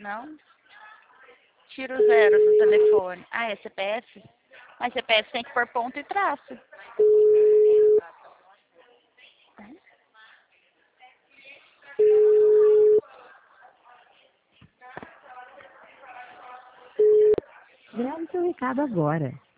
Não? Tira o zero do telefone. Ah, é CPF? Mas CPF tem que pôr ponto e traço. Grave seu recado agora.